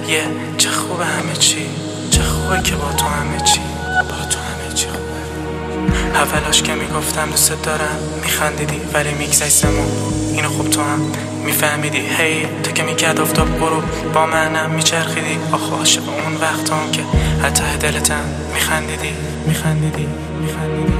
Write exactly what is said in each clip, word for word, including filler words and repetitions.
یه چه خوبه همه چی، چه خوبه که با تو همه چی، با تو همه چی خوبه. اولاش که میگفتم دوست دارم میخندیدی ولی میگذشتمون اینو خوب تو هم میفهمیدی. هی تو که میکرد افتاب غروب با منم میچرخیدی. آخه عاشق اون وقت هم که حتی دلتم میخندیدی میخندیدی میخندیدی.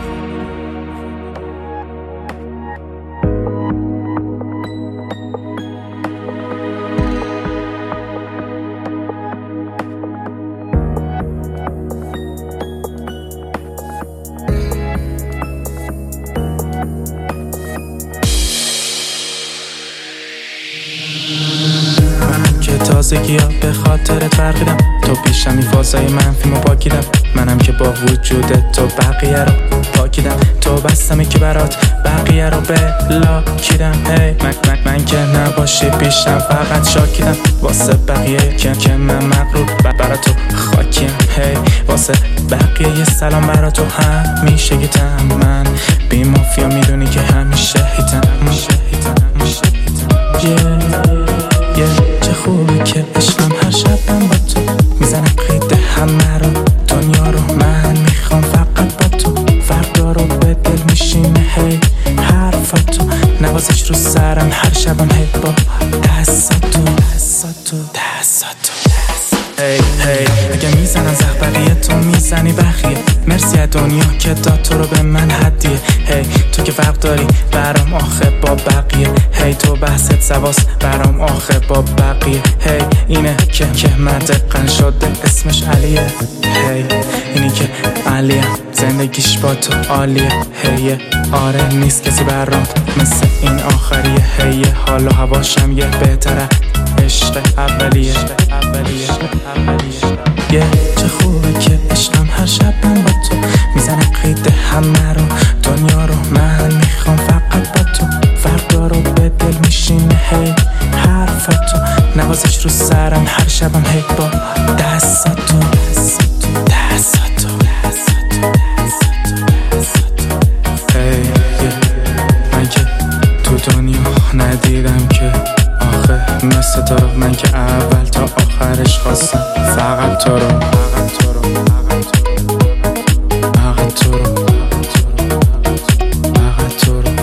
تازگی ها به خاطرت برقیدم، تو پیشم این فازای منفیمو باکیدم. منم که با وجود تو بقیه رو پاکیدم، تو بستمی که برات بقیه رو بلاکیدم. هی من, من, من که نباشی پیشم فقط شاکیدم، واسه بقیه که, که من مغرور برا تو خاکیم. هی واسه بقیه یه سلام برا تو همیشه گیتم. من بی مافیا میدونی که همیشه هیتم یه چه خوبه که عشقم هر شبم با تو میزنم قید همه رو دنیا رو. من میخوام فقط با تو فردا رو به دل میشینه. هی حرفاتو نوازش رو سرم هر شبم. هی با دستاتو دستاتو دستاتو هی هی اگه میزنم زخ بقیه تو میزنی بخیه. مرسی از دنیا که داد تو رو به من هدیه. هی تو که فرق داری برام آخه با بقیه. هی تو بحثت زواس برام آخه با بقیه. هی اینه که که مرد قن شده اسمش علیه. هی اینی که علیه زندگیش با تو عالیه. هی آره نیست کسی برام مثل این آخریه. هی حال و هواشم یه بهتره عشق اولیه اولیه اولیه. یه چه خوبه که عشقم هر شبم با تو میزنم قید همه رو دنیا رو. من میخوام فقط با تو فردا رو به دل میشینه. هی حرفاتو نوازش رو سرم هر شبم. هی با دستاتو دستاتو دستاتو هی من که تو دنیا ندیدم که آخه مثل تو رو. من که اول تا آخرش خواستم فقط تو رو فقط تو رو فقط تو رو فقط تو رو.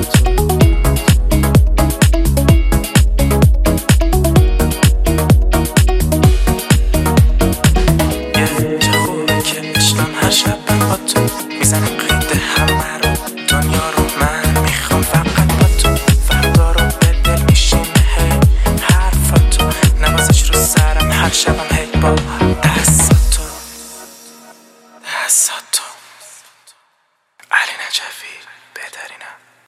یه چه خوبه که عشقم هر شبم با تو میزنم قید همه رو دنیا رو. من میخوام فقط با تو فردا رو به دل میشینه. هی حرفاتو نوازش رو سرم هر شبم. هی با دستاتو دستاتو علی نجفی بهترینم.